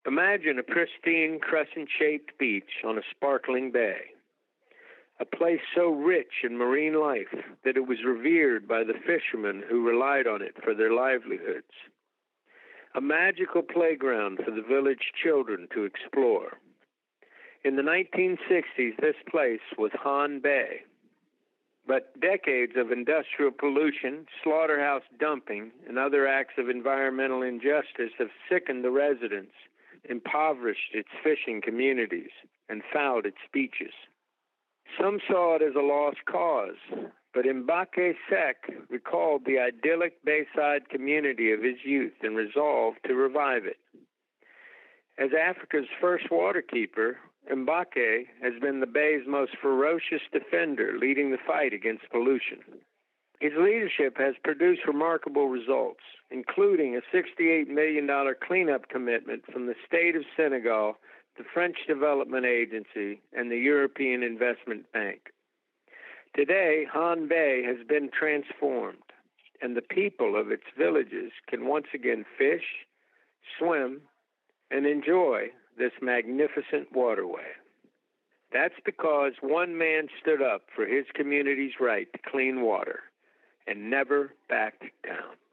Imagine a pristine crescent-shaped beach on a sparkling bay, a place so rich in marine life that it was revered by the fishermen who relied on it for their livelihoods. A magical playground for the village children to explore. In the 1960s, this place was Han Bay. But decades of industrial pollution, slaughterhouse dumping, and other acts of environmental injustice have sickened the residents, impoverished its fishing communities, and fouled its beaches. Some saw it as a lost cause, but Mbake Sek recalled the idyllic bayside community of his youth and resolved to revive it. As Africa's first waterkeeper, Mbake has been the bay's most ferocious defender, leading the fight against pollution. His leadership has produced remarkable results, including a $68 million cleanup commitment from the state of Senegal, the French Development Agency, and the European Investment Bank. Today, Han Bay has been transformed, and the people of its villages can once again fish, swim, and enjoy this magnificent waterway. That's because one man stood up for his community's right to clean water and never backed down.